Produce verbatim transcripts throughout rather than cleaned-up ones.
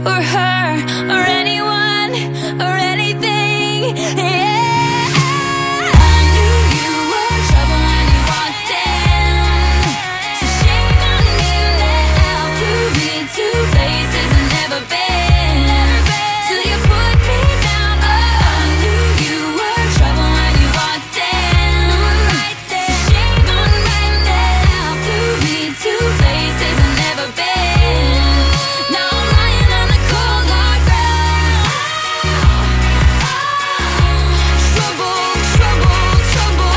or her or anyone or anything. Yeah, I knew you were trouble when you walked in. So shame on me now. Flew me to places I've never been. Till you put me down. Oh, I knew you were trouble when you walked in. So shame on me now. Flew me to places I've never been. Now I'm lying on the cold hard ground. Trouble, trouble, trouble.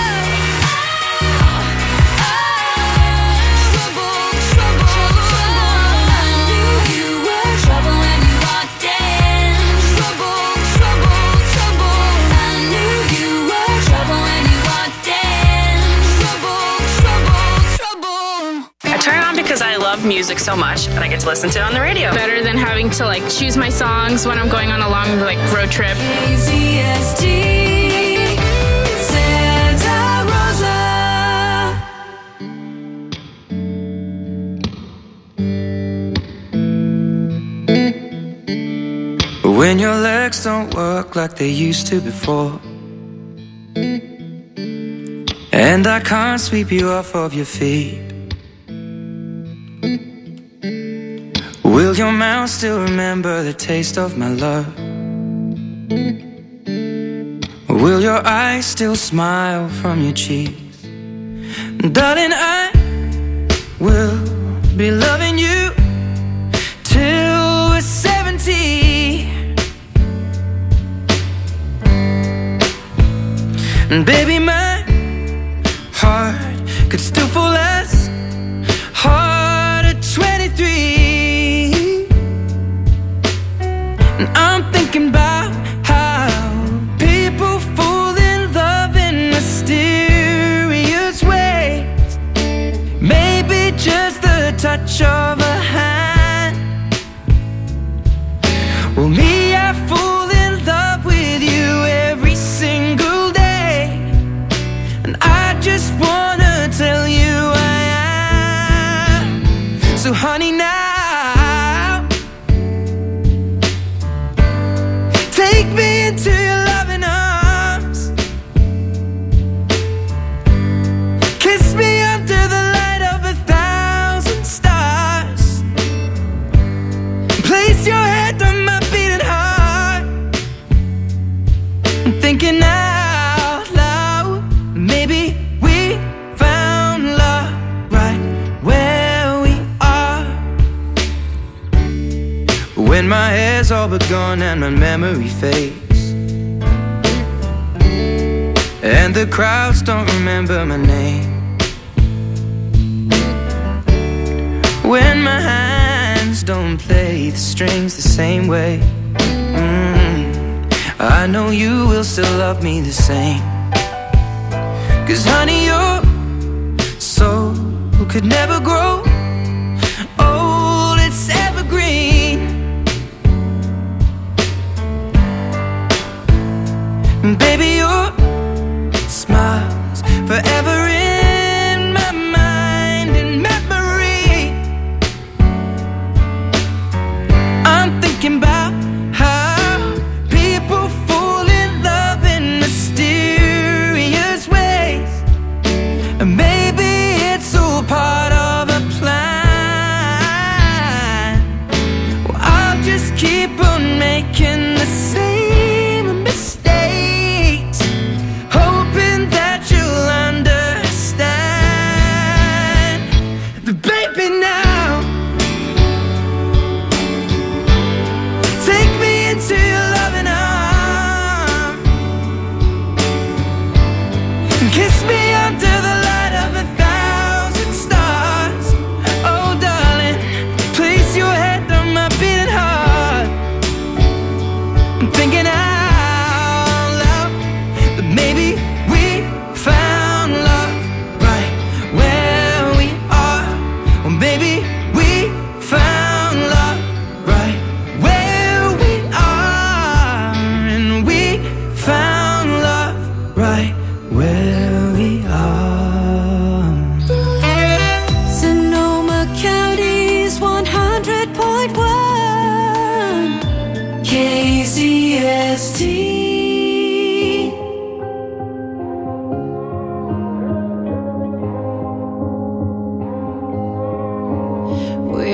Trouble, trouble, trouble. I knew you were trouble when you walked in. Trouble, trouble, trouble. I knew you were trouble when you walked in. Trouble, trouble, trouble. I turn it on because I love music so much and I get to listen to it on the radio. Better than having to like choose my songs when I'm going on a long like road trip. A Z S T, Santa Rosa. When your legs don't work like they used to before, and I can't sweep you off of your feet, will your mouth still remember the taste of my love? Will your eyes still smile from your cheeks? Darling, I will be loving you till we're seventy. And baby, my heart could still fall as hard at twenty-three. And I'm thinking about how people fall in love in mysterious ways. Maybe just the touch of a hand. Well, me, I fall in love with you every single day. And I just wanna tell you I am. So honey, now take me into your loving arms. Kiss me under the light of a thousand stars. Place your head on my beating heart. I'm thinking out loud, maybe we found love right where we are. When my hair's all but gone and my memory fades, and the crowds don't remember my name, when my hands don't play the strings the same way, mm, I know you will still love me the same. Cause honey, your soul could never grow old, it's evergreen. And baby, your smile's forever in my mind and memory. I'm thinking about how people fall in love in mysterious ways. And maybe it's all part of a plan.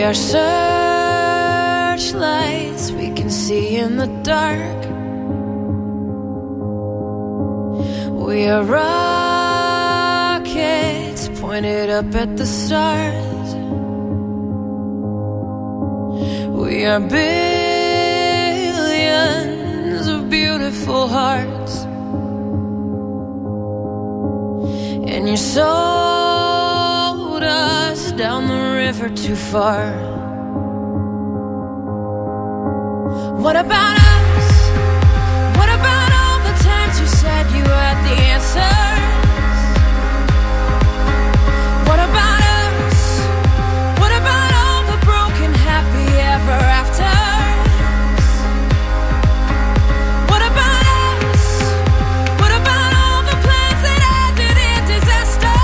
We are searchlights we can see in the dark. We are rockets pointed up at the stars. We are billions of beautiful hearts. And you sold us down the river too far. What about us? What about all the times you said you had the answers? What about us? What about all the broken happy ever afters? What about us? What about all the plans that ended in disaster?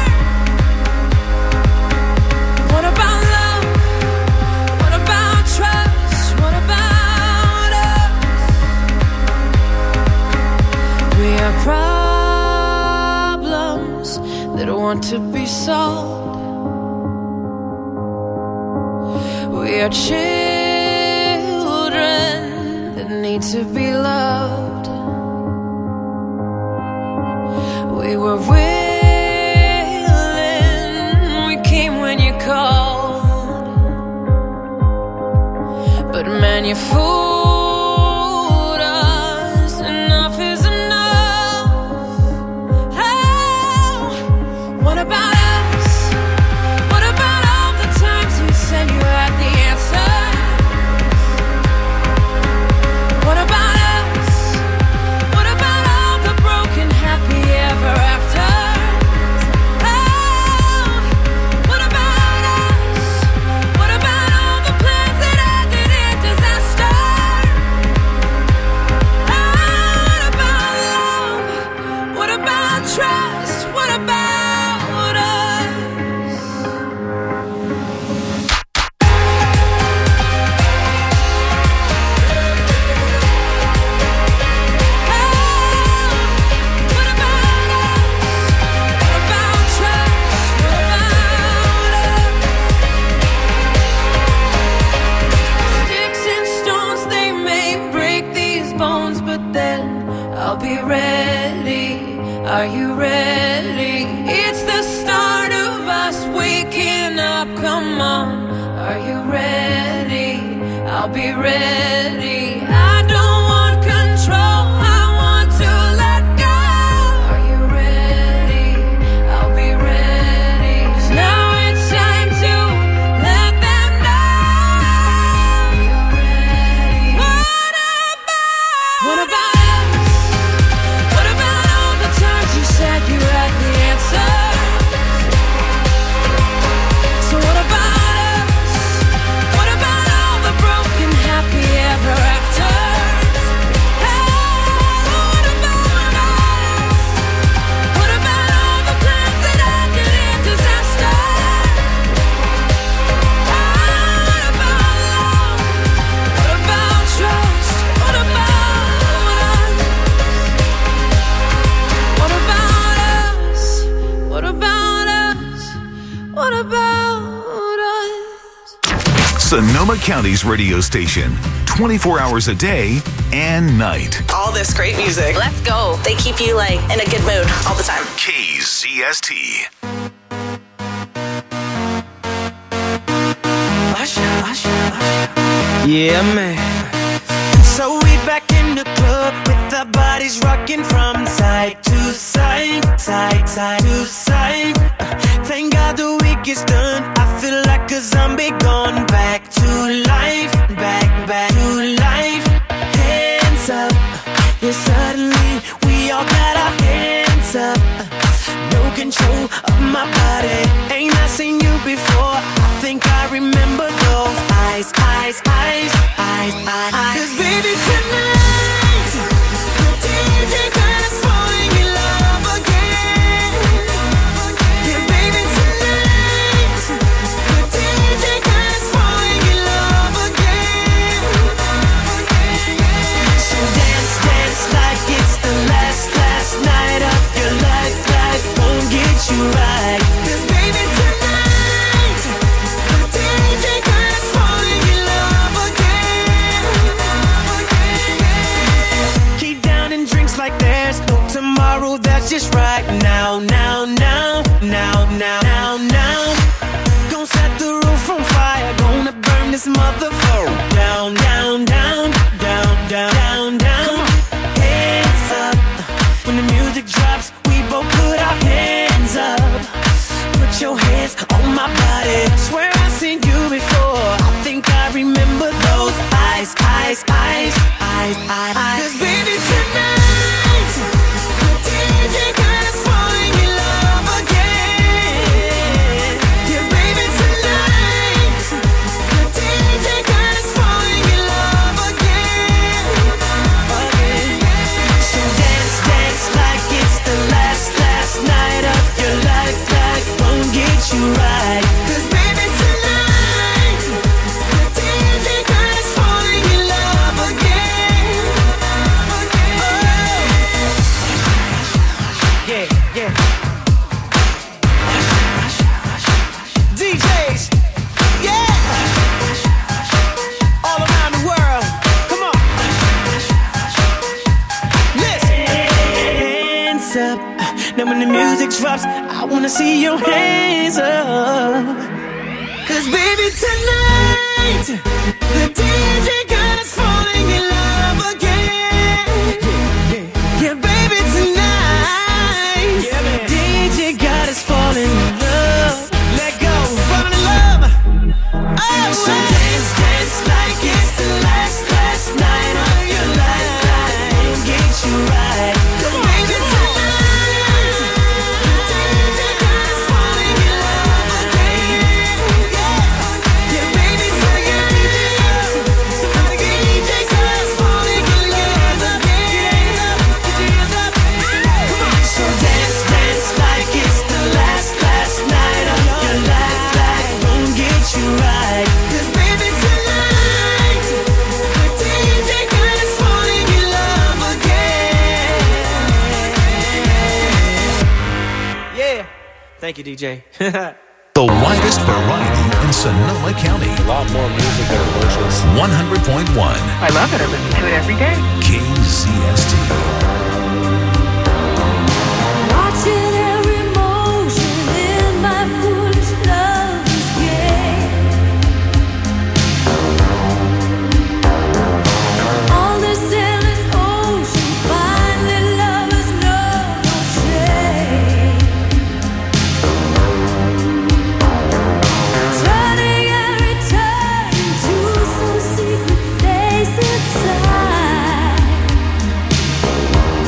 What about love? What about trust? What about us? We are problems that want to be solved. We are children that need to be loved. We were willing, we came when you called. But man, you fooled us. Enough is enough. Oh, what about us? What about all the times you said you had the answer? What about us? What about all the broken happy ever after? Oh, what about us? What about all the plans that ended in disaster? Oh, what about love? What about trust? What about us? What about us? What about trust? What about us? Sticks and stones, they may break these bones, but then I'll be ready. Are you ready? It's the start of us waking up. Come on, are you ready? I'll be ready. I don't want control, I want to let go. Are you ready? I'll be ready. 'Cause now it's time to let them know. Are you ready? What about? What about us? What about all the times you said you had the answer? So what about us? What about all the broken happy ever afters? Hey, what about us? What about all the plans that ended in disaster? Oh, what about love? What about trust? What about us? What about us? What about us? What about us? Sonoma County's radio station, twenty-four hours a day and night. All this great music. Let's go. They keep you like in a good mood all the time. K Z S T. Yeah, man. So we back in the club with our bodies rocking from side to side, side, side to side. Uh, Thank God the week is done. I feel like a zombie gone back to life, back, back to life. Hands up, yeah, suddenly we all got our hands up. Uh, No control of my body. Ain't I seen you before? I think I remember those eyes, eyes, eyes, eyes, eyes. 'Cause baby tonight, the D J is falling in love again. Yeah, baby tonight, the D J is falling just right now, now, now, now, now, now, now. Gonna set the roof on fire, gonna burn this motherfucker down, down, down, down, down, down, down. Hands up, when the music drops, we both put our hands up. Put your hands on my body. Swear I've seen you before. I think I remember those eyes, eyes, eyes, eyes, eyes, eyes. 'Cause baby tonight, the D J got us falling in love again. Yeah, baby tonight, the D J got us falling in love again, again. So dance, dance like it's the last, last night of your life. Like won't get you right. 'Cause baby tonight, the D J got us falling in love again, again. Oh. Yeah, yeah. D Js, yeah. All around the world, come on. Listen. Hands up. Now when the music drops, I wanna see your hands up. 'Cause baby tonight, the D J got us falling in love again. Yeah, baby tonight, D J got us falling in love. Let go, falling in love. Oh, so dance, dance like it's the last, last night of your life. Like get you right. 'Cause baby tonight, the D J got us falling in love again. Yeah, yeah, baby tonight, somebody get D J got us falling in love again. Get your hands up, get your hands up. Come on. So dance, dance like it's the last, last night of your life. Like won't get you right. 'Cause baby tonight, the D J got us falling in love again. Yeah. Thank you, D J. The widest variety in Sonoma County. A lot more music than commercials. one hundred point one I love it. I listen to it every day. K Z S T. Watching every emotion in my foolish love's game. On this endless ocean, finally lovers know no shame. Turning and returning to some secret place inside.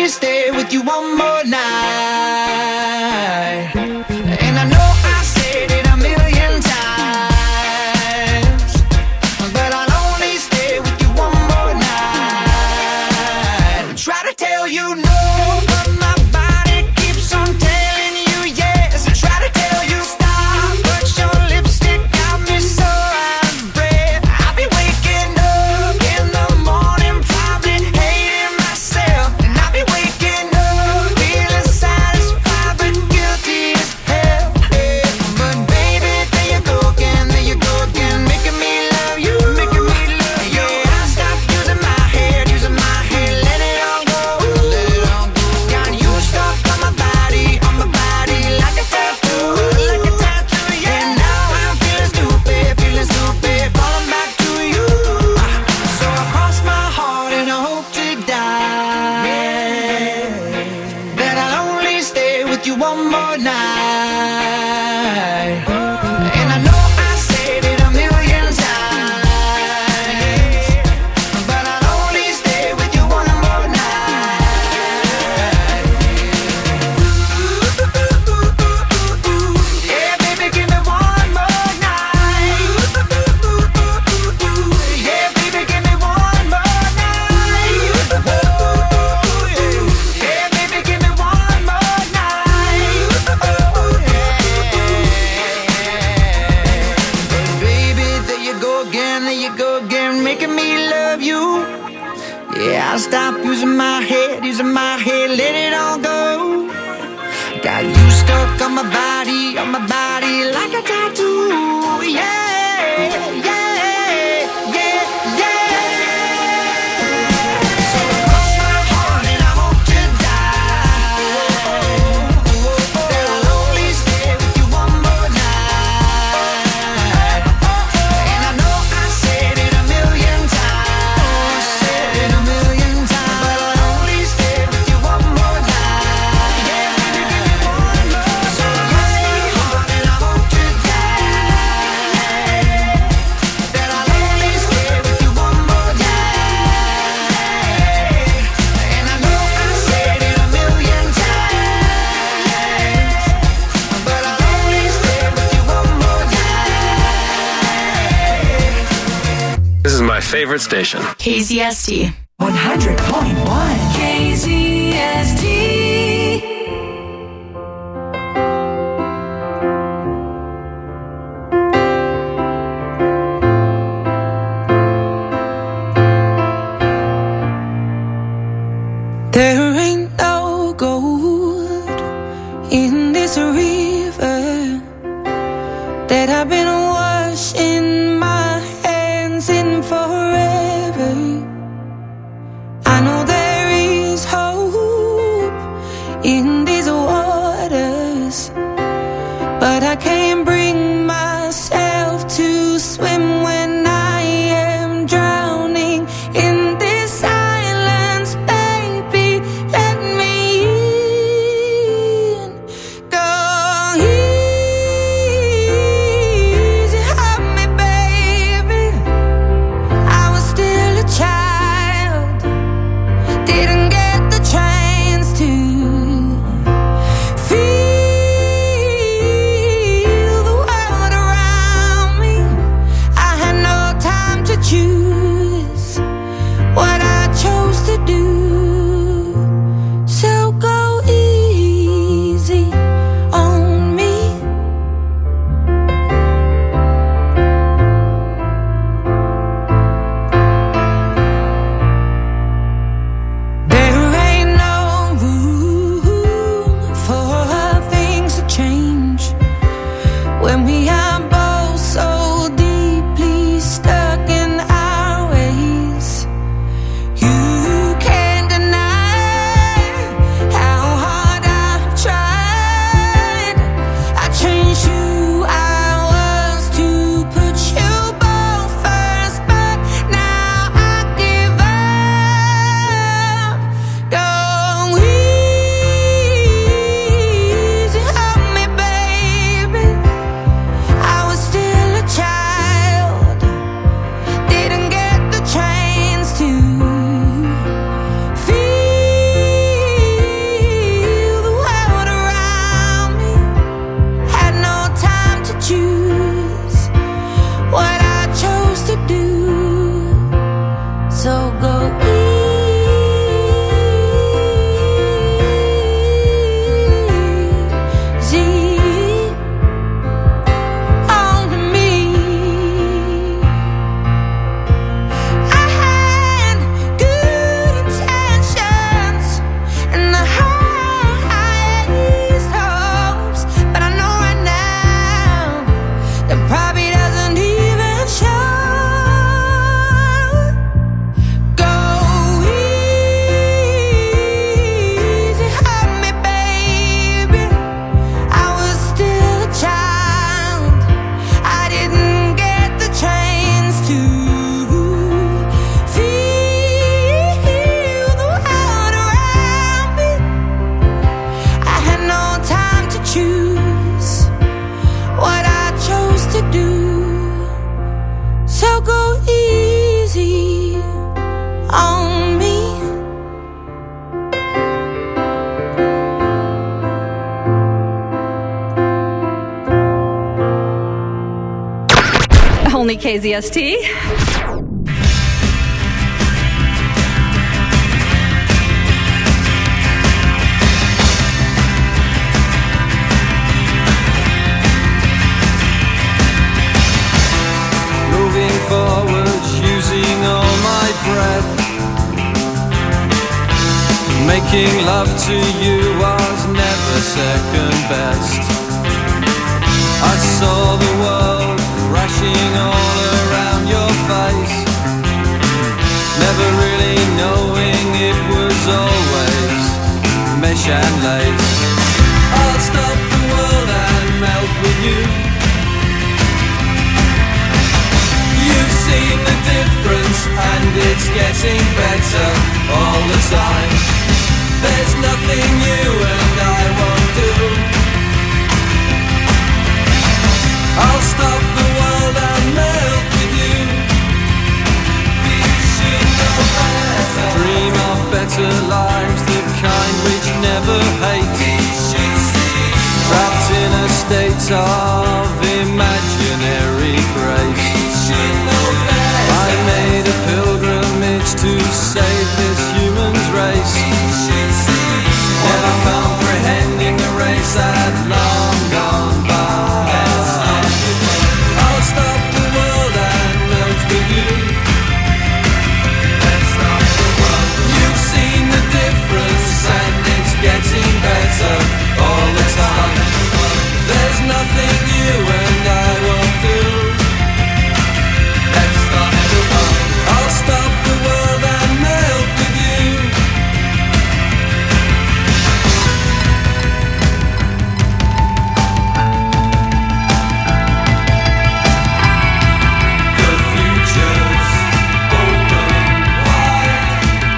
only stay with you one more night. And I know I said it a million times, but I'll only stay with you one more night. Try to tell you no, but my body keeps on telling you yes. I try to tell you stop, but your lipstick got me so out of breath. I'll be waking up in the morning, probably hating myself. And I'll be waking up feeling satisfied, but guilty as hell. Yeah. But baby, there you go again, there you go again, making me love you, making me love you. Yeah, I stopped using my head, using my head, let it all go, let it all go. Got you stuck on my body, on my body, like a tattoo, like a tattoo, yeah. And now I'm feeling stupid, feeling stupid, falling back to you. So I cross my heart and I hope to die, yeah, that I'll only stay with you one more night. And I know I said it a million times, but I'll only stay with you one more night. Yeah, baby, give me one more night. Yeah, baby, give me one more night. Yeah, baby, give me one more night. Baby, there you go again, there you go again, making me love you. Yeah, I'll stop using my head, using my head, let it all go. Got you stuck on my body, on my body, like a tattoo. Yeah, yeah, yeah, yeah. So I cross my heart and I hope to die, that I'll only stay with you one more night. And I know I said it a million times, said it a million times, but I'll only stay with you one more night. Yeah, baby, give me one more. So I cross my heart and I hope to die, that I'll only stay with you one more night. And I know I said it a million times, but I'll only stay with you one more night. This is my favorite station. K Z S T. one hundred point one K Z S T. There ain't no gold in this river that I've been washing my hands in forever. I know there is hope in these waters, but I can't bring myself to swim when I am drowning in this silence. Baby, let me in. Go K Z S T. Moving forward, using all my breath. Making love to you was never second best. I saw the world crashing all around your face, never really knowing it was always mesh and lace. I'll stop the world and melt with you. You've seen the difference and it's getting better all the time. There's nothing you and I won't do. I'll stop the world and melt with you. We should know better. Dream of better lives, the kind which never hate. We should see. Trapped in a state of imaginary grace. We should know better. I made a pilgrimage to save this human's race. We should see. Never comprehending the race that long gone by. I'll stop the world and melt with you. Let's stop the world. You've seen the difference and it's getting better all the time. There's nothing you and I won't do. Let's stop the world. I'll stop the world and melt with you. The future's open wide.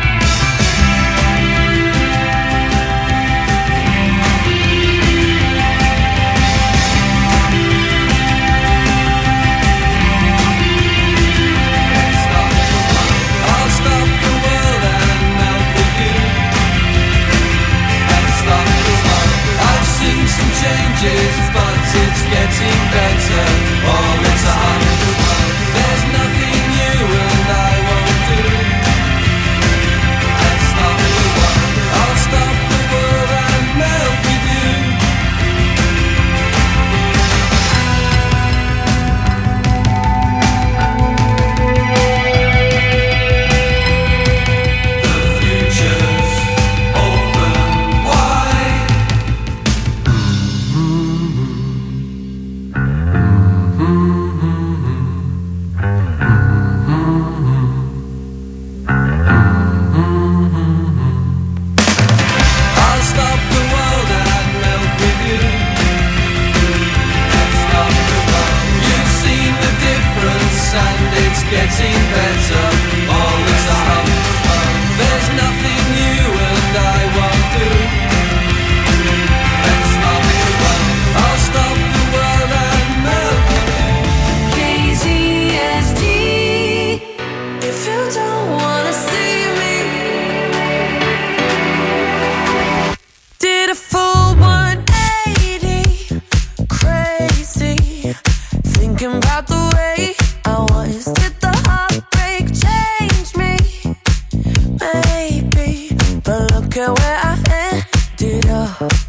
I'll stop the world and melt with you. Let's stop the world. I've seen some changes, but it's getting better all the time. There's nothing you and I won't do. Let's stop the world. I'll stop the world and melt with you. The future's open wide. I'll stop the world and melt with you. Let's stop the world. You've seen the difference and it's getting better all the time. There's nothing you and I won't do. Let's stop the world. I'll stop the world and melt with you. K Z S T. If you don't wanna see me, did a full one eighty, crazy, thinking about the way I was. Did the heartbreak change me? Maybe, but look at where I ended up.